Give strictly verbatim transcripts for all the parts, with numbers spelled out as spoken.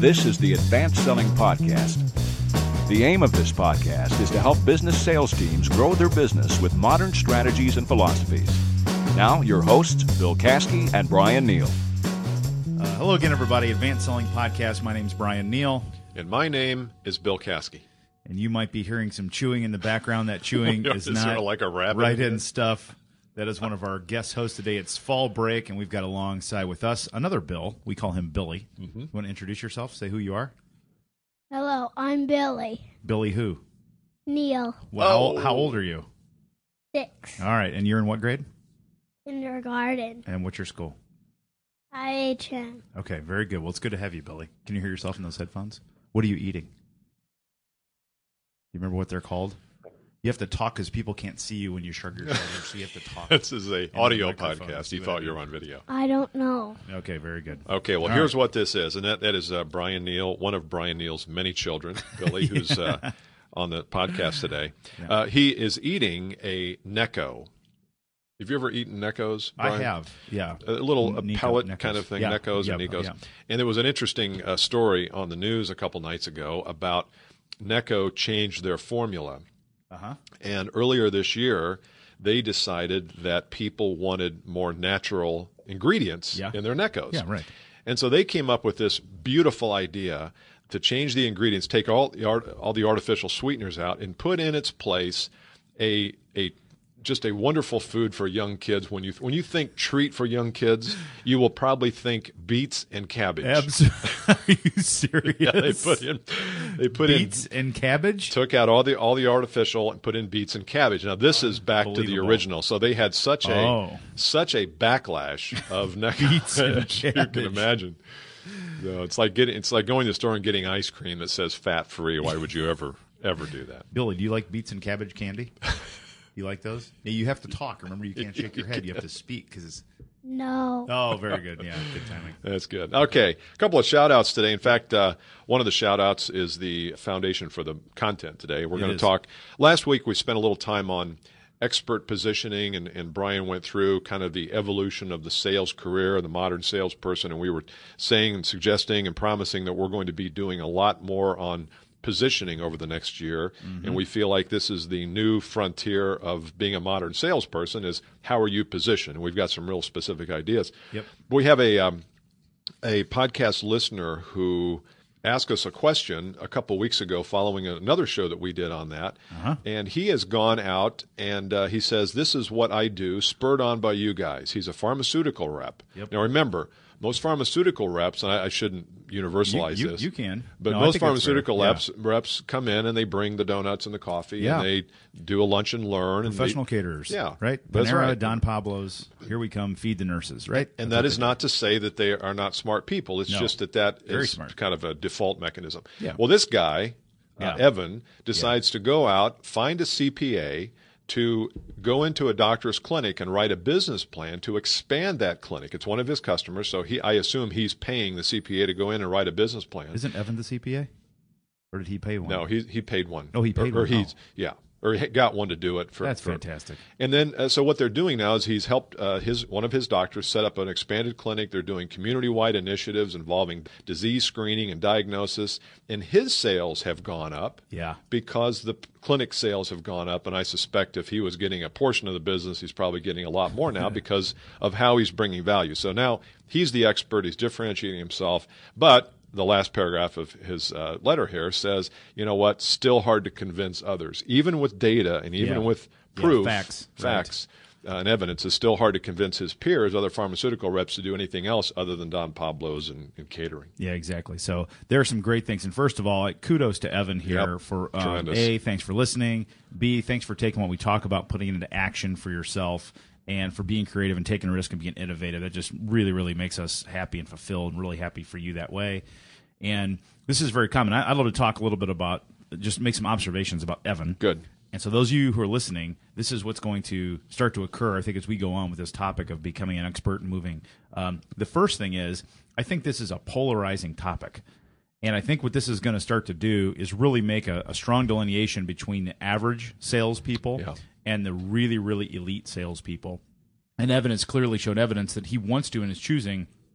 This is the Advanced Selling Podcast. The aim of this podcast is to help business sales teams grow their business with modern strategies and philosophies. Now, your hosts, Bill Caskey and Brian Neal. Uh, hello again, everybody. Advanced Selling Podcast. My name's Brian Neal. And my name is Bill Caskey. And you might be hearing some chewing in the background. That chewing is, is not like a rabbit right-in stuff. That is one of our guest hosts today. It's fall break, and we've got alongside with us another Bill. We call him Billy. Mm-hmm. You want to introduce yourself? Say who you are. Hello, I'm Billy. Billy who? Neal. Well, oh. how, how old are you? Six. All right, and you're in what grade? Kindergarten. And what's your school? I H M. Okay, very good. Well, it's good to have you, Billy. Can you hear yourself in those headphones? What are you eating? Do you remember what they're called? You have to talk because people can't see you when you shrug your shoulders, so you have to talk. This is an audio podcast. You thought you were on video. I don't know. Okay, very good. Okay, well, All here's right. what this is, and that, that is uh, Brian Neal, one of Brian Neal's many children, Billy, who's uh, on the podcast today. Yeah. Uh, he is eating a Necco. Have you ever eaten Neccos, Brian? I have, yeah. A little a Nico, pellet Neccos. kind of thing, Yeah. Neccos Yep. and Nicos. Yeah. And there was an interesting uh, story on the news a couple nights ago about Necco changed their formula. Uh-huh. And earlier this year, they decided that people wanted more natural ingredients Yeah. in their Neccos. Yeah, right. And so they came up with this beautiful idea to change the ingredients, take all the art, all the artificial sweeteners out, and put in its place a a just a wonderful food for young kids. When you when you think treat for young kids, you will probably think beets and cabbage. Absolutely. Are you serious? Yeah, they put in they put beets in and cabbage? took out all the all the artificial and put in beets and cabbage. Now this is back to the Unbelievable. original. So they had such a Oh. such a backlash of Necco. Beets and you can cabbage. imagine. So it's like getting it's like going to the store and getting ice cream that says fat free. Why would you ever ever do that? Billy, do you like beets and cabbage candy? You like those? Yeah, you have to talk. Remember, you can't shake your head. You have to speak because it's. No. Oh, very good. Yeah, good timing. That's good. Okay, a couple of shout-outs today. In fact, uh, one of the shout-outs is the foundation for the content today. We're It going to is. talk. Last week, we spent a little time on expert positioning, and, and Brian went through kind of the evolution of the sales career, the modern salesperson, and we were saying and suggesting and promising that we're going to be doing a lot more on positioning over the next year, Mm-hmm. and we feel like this is the new frontier of being a modern salesperson is how are you positioned? And we've got some real specific ideas. Yep. We have a um, a podcast listener who asked us a question a couple weeks ago following another show that we did on that, Uh-huh. and he has gone out and uh, he says, this is what I do, spurred on by you guys. He's a pharmaceutical rep. Yep. Now remember, most pharmaceutical reps, and I, I shouldn't universalize You, you, this. you can. But No, I most think that's fair. pharmaceutical Yeah. reps, reps come in and they bring the donuts and the coffee Yeah. and they do a lunch and learn. Professional and they, caterers. Yeah, Right? that's Panera, right. Don Pablo's, here we come, feed the nurses, right? And That's that what is they do. not to say that they are not smart people. It's No. just that that Very is smart. kind of a default mechanism. Yeah. Well, this guy, uh, Yeah. Evan, decides to go out, find a C P A, to go into a doctor's clinic and write a business plan to expand that clinic. It's one of his customers, so he I assume he's paying the C P A to go in and write a business plan. Isn't Evan the C P A? Or did he pay one? No, he he paid one. Oh, he paid or, or one. he's Oh. yeah, or he got one to do it for. That's for, fantastic. And then, uh, so what they're doing now is he's helped uh, his one of his doctors set up an expanded clinic. They're doing community-wide initiatives involving disease screening and diagnosis, and his sales have gone up. Yeah. Because the p- clinic sales have gone up, and I suspect if he was getting a portion of the business, he's probably getting a lot more now because of how he's bringing value. So now he's the expert. He's differentiating himself, but the last paragraph of his uh, letter here says, you know what, still hard to convince others. Even with data and even Yeah. with Yeah, proof, facts, facts uh, and evidence, it's still hard to convince his peers, other pharmaceutical reps, to do anything else other than Don Pablo's and, and catering. Yeah, exactly. So there are some great things. And first of all, like, kudos to Evan here Yep. for um, Tremendous. A, thanks for listening. B, thanks for taking what we talk about, putting it into action for yourself, and for being creative and taking a risk and being innovative. That just really, really makes us happy and fulfilled, and really happy for you that way. And this is very common. I, I'd love to talk a little bit about, just make some observations about Evan. Good. And so those of you who are listening, this is what's going to start to occur, I think, as we go on with this topic of becoming an expert and moving. Um, the first thing is, I think this is a polarizing topic. And I think what this is going to start to do is really make a, a strong delineation between the average salespeople Yeah. and the really, really elite salespeople. And Evan has clearly shown evidence that he wants to and is choosing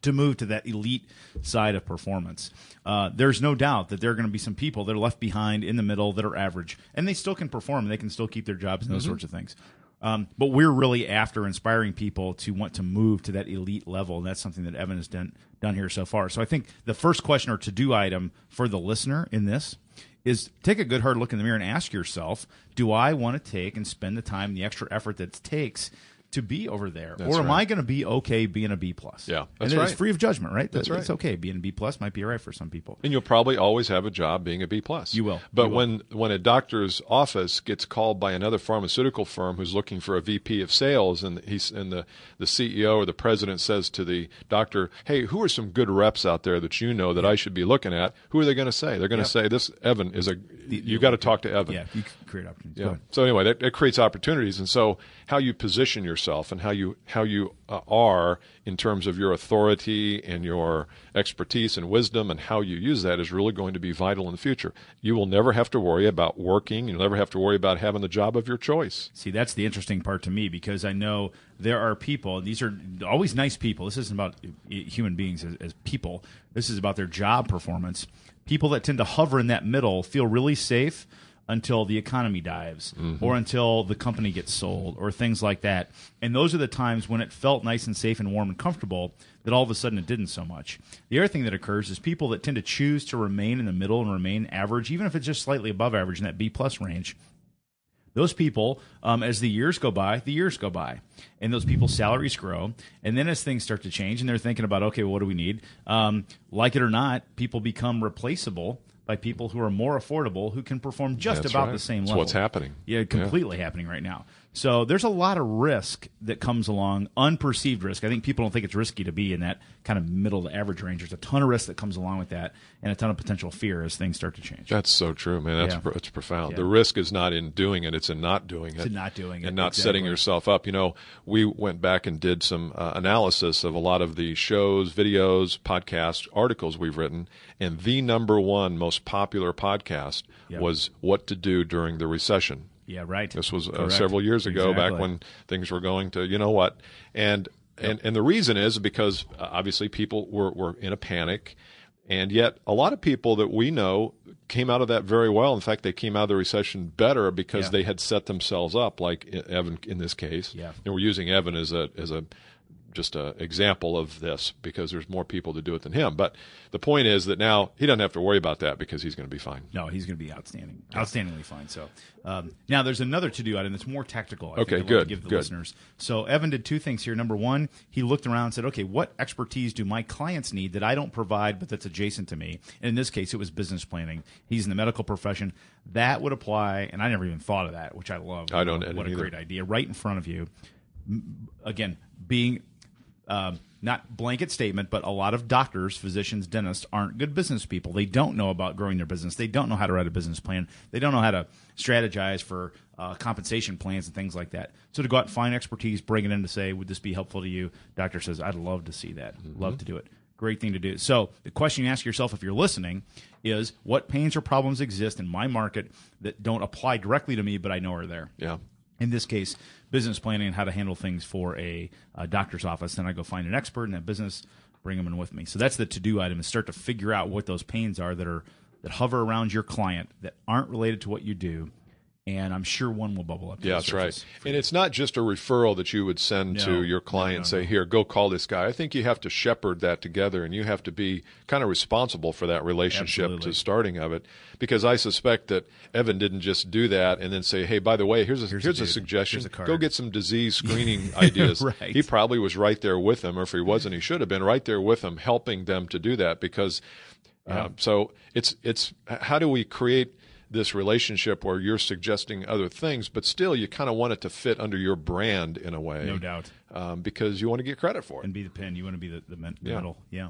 to move to that elite side of performance. Uh, there's no doubt that there are going to be some people that are left behind in the middle that are average, and they still can perform, and they can still keep their jobs and those mm-hmm. sorts of things. Um, but we're really after inspiring people to want to move to that elite level, and that's something that Evan has done, done here so far. So I think the first question or to-do item for the listener in this is take a good hard look in the mirror and ask yourself, do I want to take and spend the time, the extra effort that it takes to be over there? That's or am right. I going to be okay being a B plus? Yeah, that's and right. It's free of judgment, right? That's right. It's okay. Being a B plus might be all right for some people. And you'll probably always have a job being a B plus. You will. But You will. when when a doctor's office gets called by another pharmaceutical firm who's looking for a V P of sales, and he's and the the C E O or the president says to the doctor, "Hey, who are some good reps out there that you know that I should be looking at?" Who are they going to say? They're going to Yep. say, "This Evan is a. The- You got to talk to Evan." Yeah, you can create opportunities. Go Yeah. ahead. So anyway, that, that creates opportunities, and so how you position yourself and how you how you uh, are in terms of your authority and your expertise and wisdom and how you use that is really going to be vital in the future. You will never have to worry about working. You'll never have to worry about having the job of your choice. See, that's the interesting part to me, because I know there are people, these are always nice people. This isn't about human beings as, as people. This is about their job performance. People that tend to hover in that middle feel really safe until the economy dives mm-hmm. or until the company gets sold or things like that. And those are the times when it felt nice and safe and warm and comfortable that all of a sudden it didn't so much. The other thing that occurs is people that tend to choose to remain in the middle and remain average, even if it's just slightly above average in that B plus range. Those people, um, as the years go by, the years go by, and those people's salaries grow. And then as things start to change, and they're thinking about, okay, well, what do we need? Um, like it or not, people become replaceable by people who are more affordable, who can perform just That's about right. the same That's level. what's happening. Yeah, completely yeah. happening right now. So there's a lot of risk that comes along, unperceived risk. I think people don't think it's risky to be in that kind of middle to average range. There's a ton of risk that comes along with that, and a ton of potential fear as things start to change. That's so true, man. That's Yeah. pr- that's profound. Yeah. The risk is not in doing it; it's in not doing it. It's in not doing it, and not exactly. setting yourself up. You know, we went back and did some uh, analysis of a lot of the shows, videos, podcasts, articles we've written, and the number one most popular podcast Yep. was "What to Do During the Recession." Yeah, right. This was uh, Correct. several years ago, Exactly. back when things were going to, you know what, and yep. and and the reason is because uh, obviously people were were in a panic, and yet a lot of people that we know came out of that very well. In fact, they came out of the recession better because Yeah. they had set themselves up, like Evan in this case. Yeah. And we're using Evan as a as a just an example of this because there's more people to do it than him. But the point is that now he doesn't have to worry about that because he's going to be fine. No, he's going to be outstanding, outstandingly fine. So um, now there's another to-do item that's more tactical. I Okay, think I'd like good, to give the good. listeners. So Evan did two things here. Number one, he looked around and said, okay, what expertise do my clients need that I don't provide but that's adjacent to me? And in this case, it was business planning. He's in the medical profession. That would apply, and I never even thought of that, which I love. I don't What a either. great idea. Right in front of you. M- Again, being... Um, not blanket statement, but a lot of doctors, physicians, dentists aren't good business people. They don't know about growing their business. They don't know how to write a business plan. They don't know how to strategize for uh, compensation plans and things like that. So to go out and find expertise, bring it in to say, would this be helpful to you? Doctor says, I'd love to see that. Mm-hmm. Love to do it. Great thing to do. So the question you ask yourself if you're listening is, what pains or problems exist in my market that don't apply directly to me, but I know are there? Yeah. In this case, business planning and how to handle things for a, a doctor's office. Then I go find an expert in that business, bring them in with me. So that's the to-do item, is start to figure out what those pains are that are that hover around your client that aren't related to what you do. And I'm sure one will bubble up. to Yeah, the that's right. surface. And it's not just a referral that you would send No, to your client no, and no, say, no. here, go call this guy. I think you have to shepherd that together, and you have to be kind of responsible for that relationship Absolutely. to starting of it. Because I suspect that Evan didn't just do that and then say, hey, by the way, here's a, Here's here's a a dude. suggestion. Here's a card. Go get some disease screening ideas. Right. He probably was right there with them, or if he wasn't, he should have been right there with them, helping them to do that. Because Yeah. uh, so it's it's how do we create this relationship where you're suggesting other things, but still you kind of want it to fit under your brand in a way. No doubt. Um, because you want to get credit for it. And be the pin. You want to be the, the, men- the Yeah. middle. Yeah.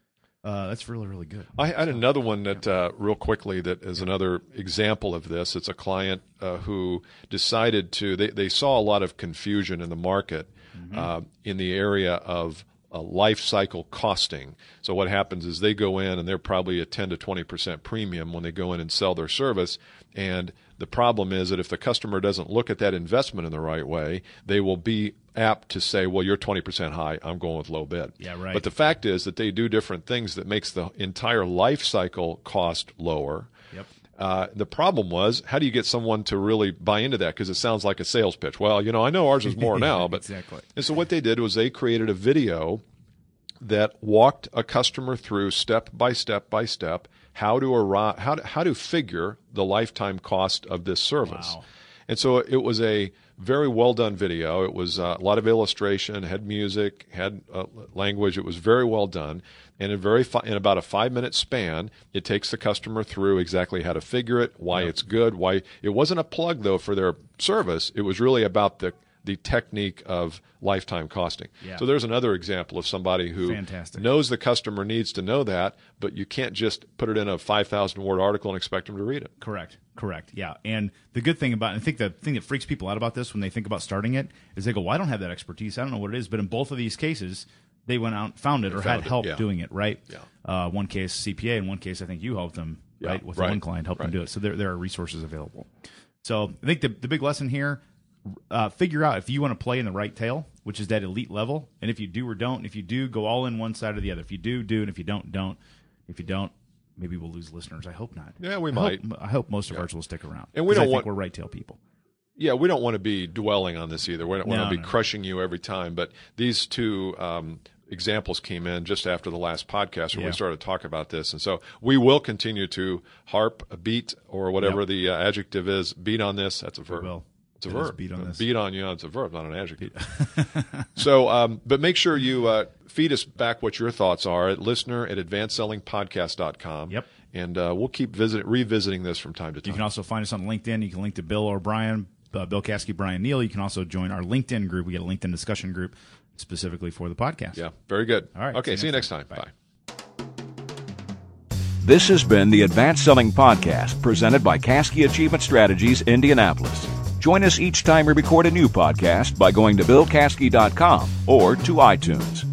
Uh, that's really, really good. I had another one that, uh, real quickly, that is another example of this. It's a client uh, who decided to, they, they saw a lot of confusion in the market uh, in the area of uh, life cycle costing. So what happens is they go in and they're probably a ten to twenty percent premium when they go in and sell their service. And the problem is that if the customer doesn't look at that investment in the right way, they will be apt to say, well, you're twenty percent high, I'm going with low bid. Yeah, right. But the fact is that they do different things that makes the entire life cycle cost lower. Yep. Uh, the problem was, how do you get someone to really buy into that? Because it sounds like a sales pitch. Well, you know, I know ours is more now, but exactly. And so what they did was they created a video that walked a customer through step by step by step how to arrive, how to, how to figure the lifetime cost of this service. Wow. And so it was a very well done video. It was uh, a lot of illustration, had music, had uh, language. It was very well done. And in very fi- in about a five minute span, it takes the customer through exactly how to figure it, why Yep. it's good, why it wasn't a plug though for their service. It was really about the the technique of lifetime costing. Yeah. So there's another example of somebody who Fantastic. knows the customer needs to know that, but you can't just put it in a five thousand word article and expect them to read it. Correct. Correct. Yeah. And the good thing about, I think the thing that freaks people out about this when they think about starting it is they go, well, I don't have that expertise. I don't know what it is. But in both of these cases, they went out, found it, or found had it, help yeah. doing it, right? Yeah. Uh, one case C P A, in one case I think you helped them, Yeah, right? With right, one client, helped them right. do it. So there, there are resources available. So I think the, the big lesson here, uh, figure out if you want to play in the right tail, which is that elite level, and if you do or don't. If you do, go all in one side or the other. If you do, do, and if you don't, don't. If you don't, maybe we'll lose listeners. I hope not. Yeah, we I might. Hope, I hope most of ours will stick around. And we 'Cause I don't think want- we're right tail people. Yeah, we don't want to be dwelling on this either. We don't want No, to be no. crushing you every time. But these two um, examples came in just after the last podcast where Yeah. we started to talk about this. And so we will continue to harp, beat, or whatever Yep. the uh, adjective is, beat on this. That's a verb. will. It's a It is verb. beat on this. Beat on you. It's a verb, not an adjective. so, um, but make sure you uh, feed us back what your thoughts are at listener at advanced selling podcast dot com. Yep. And uh, we'll keep visit, revisiting this from time to time. You can also find us on LinkedIn. You can link to Bill or Brian, uh, Bill Caskey, Brian Neal. You can also join our LinkedIn group. We got a LinkedIn discussion group specifically for the podcast. Yeah, very good. All right. Okay, see you next time. Bye. Bye. This has been the Advanced Selling Podcast presented by Caskey Achievement Strategies, Indianapolis. Join us each time we record a new podcast by going to bill caskey dot com or to iTunes.